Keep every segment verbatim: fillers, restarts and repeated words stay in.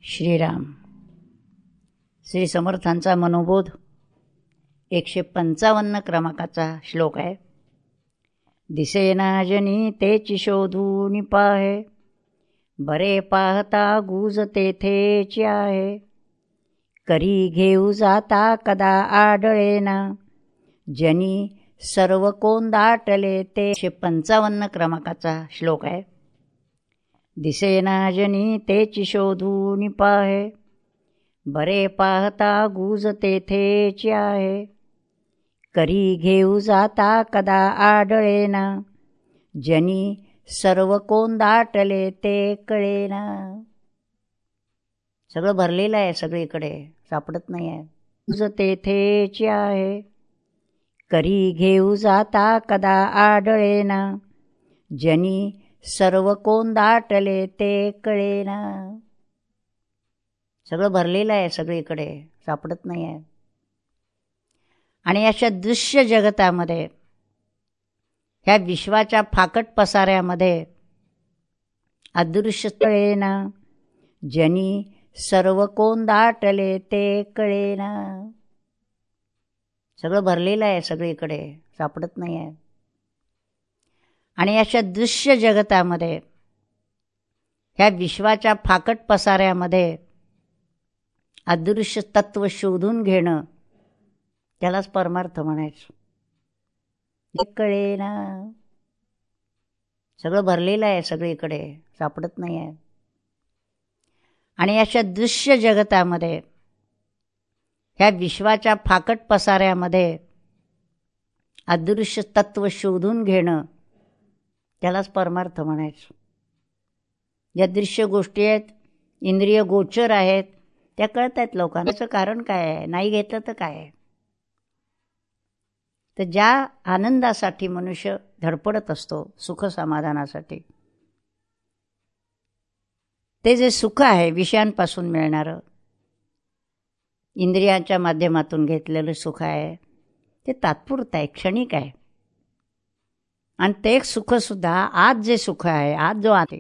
श्रीराम. श्री समर्थांचा मनोबोध एकशे पंचावन्न क्रमांकाचा श्लोक आहे. दिसेना जनी तेची शोधून पाहे, बरे पाहता गुज तेथेची आहे. करी घेऊ जाता कदा आढळेना, जनी सर्व कोण दाटले ते. एकशे पंचावन्न क्रमांकाचा श्लोक आहे. दिसेना जनी तेची शोधून पाहे, बरे पाहता गुज तेथेची आहे. करी घेऊ जाता कदा आढळेना, जनी सर्व कोण दाटले ते कळेना. सगळं भरलेलं आहे, सगळीकडे सापडत नाही आहे. गुज तेथेची आहे, करी घेऊ जाता कदा आढळेना, जनी सर्व कोण दाटले ते कळेना. सगळं भरलेलं आहे, सगळीकडे सापडत नाही आहे. आणि अशा दृश्य जगतामध्ये, ह्या विश्वाच्या फाकट पसाऱ्यामध्ये अदृश्य कळेना, जनी सर्व कोण दाटले ते कळेना. सगळं भरलेलं आहे, सगळीकडे सापडत नाही आहे. आणि अशा दृश्य जगतामध्ये, ह्या विश्वाच्या फाकट पसाऱ्यामध्ये अदृश्य तत्व शोधून घेणं, त्यालाच परमार्थ म्हणायचं. ते कळेना. सगळं भरलेलं आहे, सगळीकडे सापडत नाही आहे. आणि अशा दृश्य जगतामध्ये, ह्या विश्वाच्या फाकट पसाऱ्यामध्ये अदृश्य तत्व शोधून घेणं, त्यालाच परमार्थ म्हणायचं. ज्या दृश्य गोष्टी आहेत, इंद्रिय गोचर आहेत, त्या कळत आहेत लोकांना. त्याचं कारण काय आहे? नाही घेतलं तर काय आहे? तर ज्या आनंदासाठी मनुष्य धडपडत असतो, सुख समाधानासाठी, ते जे सुख आहे विषयांपासून मिळणारं, इंद्रियांच्या माध्यमातून घेतलेलं सुख आहे, ते तात्पुरतं आहे, क्षणिक आहे. आणि ते एक सुखसुद्धा आज जे सुख आहे, आज जो आहे,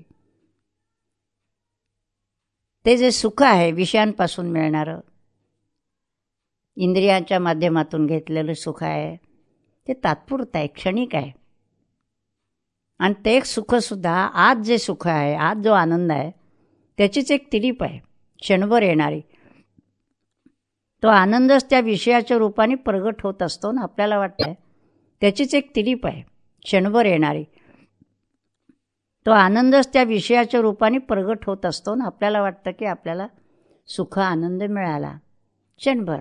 ते जे सुख आहे विषयांपासून मिळणारं, इंद्रियांच्या माध्यमातून घेतलेलं सुख आहे, ते तात्पुरतं आहे, क्षणिक आहे. आणि ते एक सुखसुद्धा आज जे सुख आहे, आज जो आनंद आहे, त्याचीच एक तिरीप आहे, क्षणभर येणारी. तो आनंदच त्या विषयाच्या रूपाने प्रगट होत असतो ना, आपल्याला वाटतं त्याचीच एक तिरीप आहे, क्षणभर येणारी. तो आनंदच त्या विषयाच्या रूपाने प्रगट होत असतो ना, आपल्याला वाटतं की आपल्याला सुख आनंद मिळाला क्षणभर.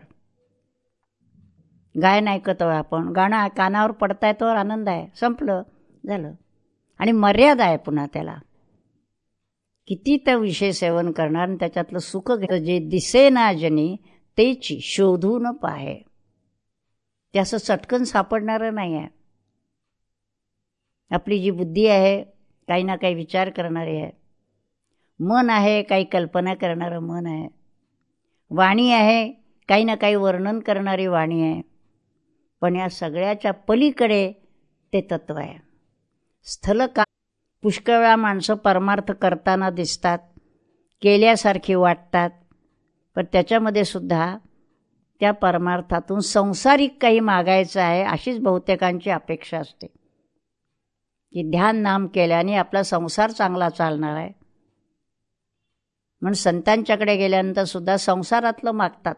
गायन ऐकतो आपण, गाणं कानावर पडताय तोवर आनंद आहे, संपलं झालं. आणि मर्यादा आहे पुन्हा त्याला. किती त्या विषय सेवन करणार आणि त्याच्यातलं सुख घेतं. जे दिसेना जनी तेची शोधून पाहे, ते असं चटकन सापडणारं नाही आहे. आपली जी बुद्धी आहे, काही ना काही विचार करणारी आहे. मन आहे, काही कल्पना करणारं मन आहे. वाणी आहे, काही ना काही वर्णन करणारी वाणी आहे. पण या सगळ्याच्या पलीकडे ते तत्व आहे. स्थल का पुष्कळ वेळा माणसं परमार्थ करताना दिसतात, केल्यासारखी वाटतात, पण त्याच्यामध्ये सुद्धा त्या परमार्थातून संसारिक काही मागायचं आहे अशीच बहुतेकांची अपेक्षा असते. की ध्यान नाम केल्याने आपला संसार चांगला चालणार आहे, म्हणून संतांच्याकडे गेल्यानंतर सुद्धा संसारातलं मागतात.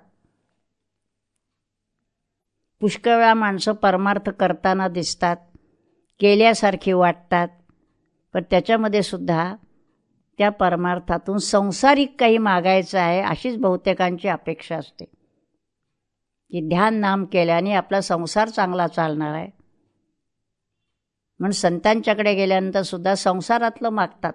पुष्कळ वेळा माणसं परमार्थ करताना दिसतात, केल्यासारखी वाटतात, पण त्याच्यामध्ये सुद्धा त्या परमार्थातून संसारिक काही मागायचं आहे अशीच बहुतेकांची अपेक्षा असते. की ध्यान नाम केल्याने आपला संसार चांगला चालणार आहे, म्हणून संतांच्याकडे गेल्यानंतर सुद्धा संसारातलं मागतात.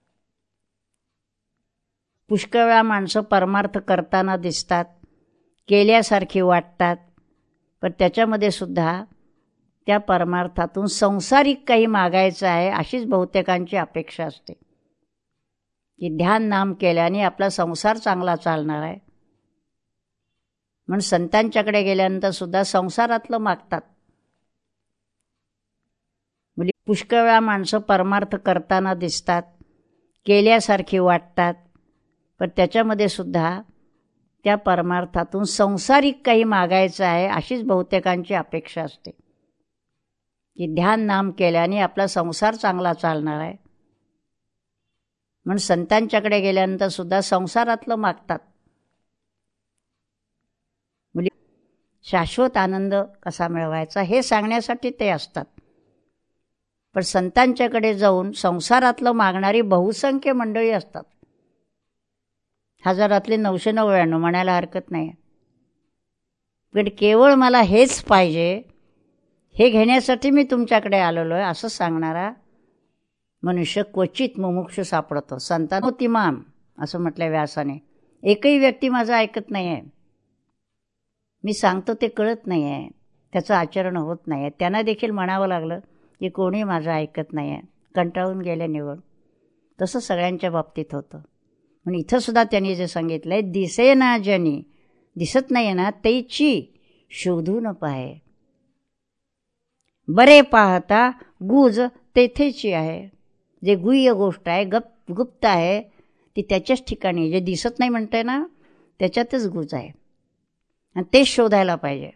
पुष्कळ वेळा माणसं परमार्थ करताना दिसतात, केल्यासारखी वाटतात, पण त्याच्यामध्ये सुद्धा त्या परमार्थातून संसारिक काही मागायचं आहे अशीच बहुतेकांची अपेक्षा असते. की ध्यान नाम केल्याने आपला संसार चांगला चालणार आहे, म्हणून संतांच्याकडे गेल्यानंतर सुद्धा संसारातलं मागतात. पुष्कळ वेळा माणसं परमार्थ करताना दिसतात, केल्यासारखी वाटतात, पण त्याच्यामध्ये सुद्धा त्या परमार्थातून संसारिक काही मागायचं आहे अशीच बहुतेकांची अपेक्षा असते, की ध्यान नाम केल्याने आपला संसार चांगला चालणार आहे. म्हणून संतांच्याकडे गेल्यानंतर सुद्धा संसारातलं मागतात. मुली शाश्वत आनंद कसा मिळवायचा हे सांगण्यासाठी ते असतात. पण संतांच्याकडे जाऊन संसारातलं मागणारी बहुसंख्य मंडळी असतात. हजारातले नऊशे नव्याण्णव म्हणायला हरकत नाही. पण केवळ मला हेच पाहिजे, हे घेण्यासाठी मी तुमच्याकडे आलेलो आहे असं सांगणारा मनुष्य क्वचित मुमुक्षु सापडतो. संतानोतिमाम असं म्हटलं व्यासाने. एकही व्यक्ती माझं ऐकत नाही आहे, मी सांगतो ते कळत नाही आहे, त्याचं आचरण होत नाही आहे. त्यांना देखील म्हणावं लागलं की कोणी माझं ऐकत नाही आहे, कंटाळून गेले निवड. तसं सगळ्यांच्या बाबतीत होतं. म्हणून इथं सुद्धा त्यांनी जे सांगितलं आहे, दिसे ना जनी, दिसत नाही ना तेची शोधून पाहे, बरे पाहता गुज तेथेची आहे. जे गुह्य गोष्ट आहे, गप गुप्त आहे, ती त्याच्याच ठिकाणी, जे दिसत नाही म्हणते ना त्याच्यातच गुज आहे आणि तेच शोधायला पाहिजे.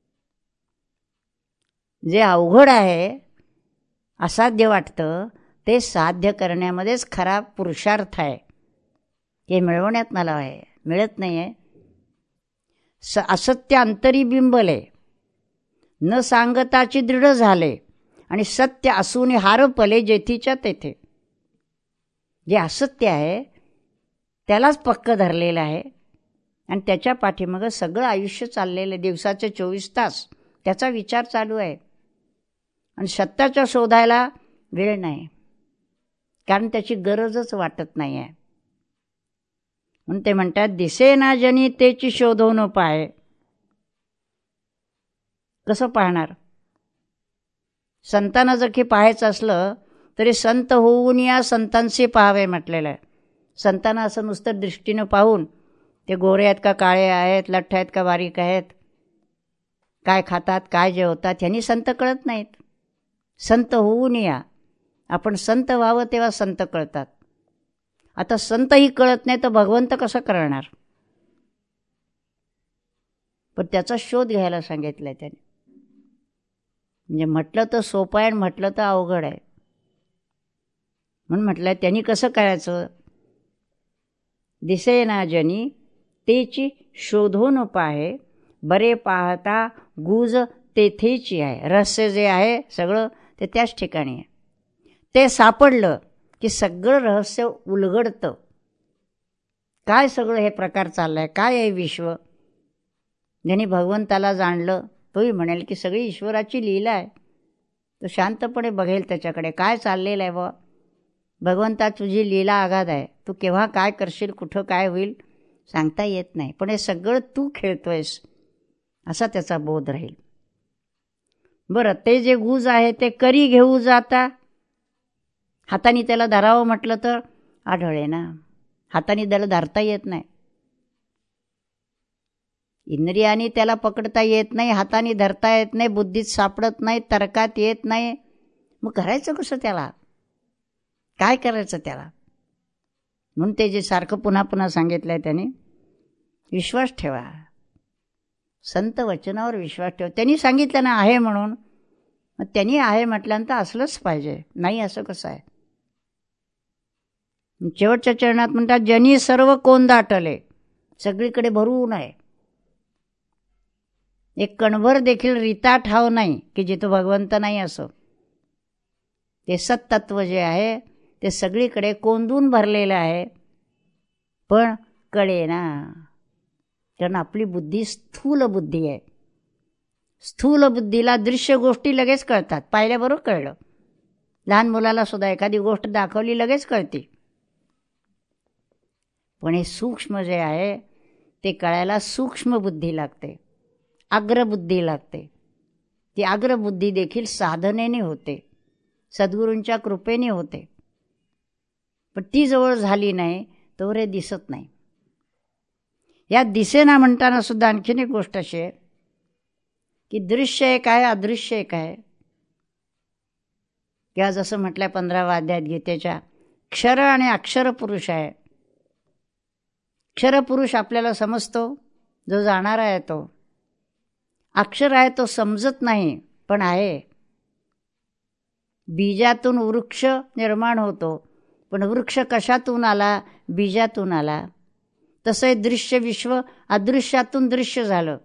जे अवघड आहे, असाध्य वाटतं, ते साध्य करण्यामध्येच खरा पुरुषार्थ आहे. हे मिळवण्यात मला आहे, मिळत नाही आहे. स असत्य अंतरी बिंबले, न सांगताची दृढ झाले, आणि सत्य असून हारपले जेथीच्या तेथे. जे असत्य आहे त्यालाच पक्क धरलेलं आहे आणि त्याच्या पाठीमागं सगळं आयुष्य चाललेलं, दिवसाचे चोवीस तास त्याचा विचार चालू आहे. आणि सत्याच्या शोधायला वेळ नाही, कारण त्याची गरजच वाटत नाही आहे. म्हणून ते म्हणतात, दिसे ना जनी तेची शोधून पाहे. कसं पाहणार? संतांना जर की पाहायचं असलं तरी संत होऊन या संतांशी पाहावे म्हटलेलं आहे. संतांना असं नुसतं दृष्टीनं पाहून ते गोरे आहेत का काळे आहेत, लठ्ठ आहेत का बारीक आहेत, काय खातात काय जेवतात, ह्यांनी संत कळत नाहीत. संत होऊन या. आपण संत व्हावं तेव्हा संत कळतात. आता संतही कळत नाही तर भगवंत कसं करणार? पण त्याचा शोध घ्यायला सांगितलं आहे त्याने. म्हणजे म्हटलं तर सोपं आहे, म्हटलं तर अवघड आहे. म्हणून म्हटलं त्यांनी कसं करायचं? दिसे ना जनी तेची शोधून पाहे, बरे पाहता गुज तेथेची आहे. रहस्य जे आहे सगळं ते त्याच ठिकाणी आहे. ते सापडलं की सगळं रहस्य उलगडतं. काय सगळं हे प्रकार चाललाय, काय आहे विश्व? ज्यांनी भगवंताला जाणलं तोही म्हणेल की सगळी ईश्वराची लीला आहे. तो शांतपणे बघेल त्याच्याकडे, काय चाललेलं आहे बा. भगवंता तुझी लीला आगाध आहे, तू केव्हा काय करशील, कुठं काय होईल सांगता येत नाही, पण हे सगळं तू खेळतोयस असा त्याचा बोध राहील. बरं, ते जे गुज आहे ते करी घेऊ जाता. हाताने त्याला धरावं म्हटलं तर आढळे ना, हाताने त्याला धरता येत नाही. इंद्रियाने त्याला पकडता येत नाही, हाताने धरता येत नाही, बुद्धीत सापडत नाही, तर्कात येत नाही. मग करायचं कसं त्याला? काय करायचं त्याला? म्हणून ते जे सारखं पुन्हा पुन्हा सांगितलंय त्याने, विश्वास ठेवा. संत वचनावर विश्वास ठेवा. त्यांनी सांगितलं ना आहे म्हणून, मग त्यांनी आहे म्हटल्यानंतर असलंच पाहिजे. नाही असं कसं आहे? शेवटच्या चरणात म्हणतात, जनी सर्व कोण दाटले, सगळीकडे भरून आहे. एक कणभर देखील रीता ठाव नाही की जिथं भगवंत नाही असं. ते सत्तत्व जे आहे ते सगळीकडे कोंदून भरलेलं आहे, पण कळे ना, कारण आपली बुद्धी स्थूल बुद्धी आहे. स्थूल बुद्धीला दृश्य गोष्टी लगेच कळतात. पाहिल्याबरोबर कळलं. लहान मुलाला सुद्धा एखादी गोष्ट दाखवली लगेच कळते. पण हे सूक्ष्म जे आहे ते कळायला सूक्ष्म बुद्धी लागते, अग्रबुद्धी लागते. ती अग्रबुद्धी देखील साधनेने होते, सद्गुरूंच्या कृपेने होते. पण ती जवळ झाली नाही तोवर हे दिसत नाही. या दिसेना म्हणताना सुद्धा आणखीन एक गोष्ट अशी आहे की दृश्य एक आहे, अदृश्य एक आहे. किंवा जसं म्हटलंय पंधराव्या अध्यायात गीतेच्या, क्षर आणि अक्षर पुरुष आहे. क्षरपुरुष आपल्याला समजतो, जो जाणारा आहे तो. अक्षर आहे तो समजत नाही, पण आहे. बीजातून वृक्ष निर्माण होतो, पण वृक्ष कशातून आला? बीजातून आला. तसं दृश्य विश्व अदृश्यातून दृश्य झालं.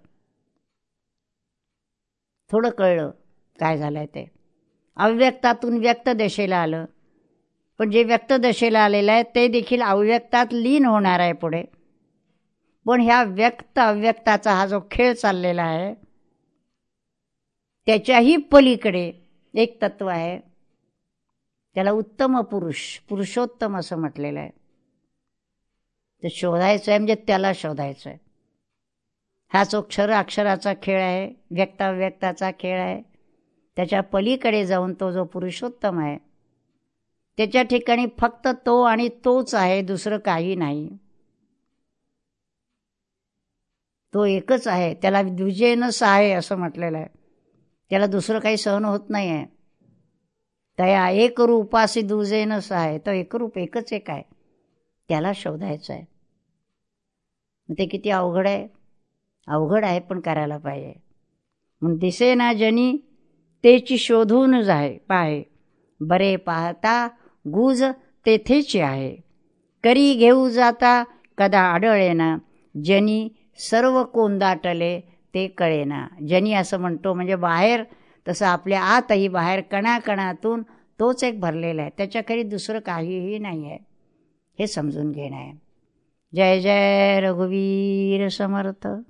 थोडं कळलं काय झालंय ते. अव्यक्तातून व्यक्त दशेला आलं, पण जे व्यक्त दशेला आलेलं आहे ते देखील अव्यक्तात लीन होणार आहे पुढे. पण ह्या व्यक्त अव्यक्ताचा हा जो खेळ चाललेला आहे, त्याच्याही पलीकडे एक तत्व आहे, त्याला उत्तम पुरुष, पुरुषोत्तम असं म्हटलेलं आहे. ते शोधायचं आहे, म्हणजे त्याला शोधायचं आहे. हा जो क्षर अक्षराचा खेळ आहे, व्यक्ताव्यक्ताचा खेळ आहे, त्याच्या पलीकडे जाऊन तो जो पुरुषोत्तम आहे, त्याच्या ठिकाणी फक्त तो आणि तोच आहे, दुसरं काही नाही. तो एकच आहे, त्याला द्विजेन सहाय असं म्हटलेलं आहे. त्याला दुसरं काही सहन होत नाही आहे. तया एक रूपासी दुजेन सहाय, तो एकरूप एकच एक आहे, त्याला शोधायचं आहे. ते किती अवघड आहे? अवघड आहे, पण करायला पाहिजे. म्हणून दिसेना जनी तेची शोधून जाय पाहे, बरे पाहता गुज तेथेची आहे. करी घेऊ जाता कदा आढळेना, जनी सर्व कोंदाटले ते कळेना. जनी असं म्हणतो म्हणजे बाहेर, तसं आपल्या आतही बाहेर कणाकणातून तोच एक भरलेला आहे, त्याच्याखेरी दुसरं काहीही नाही आहे, हे समजून घेणं आहे. जय जय रघुवीर समर्थ.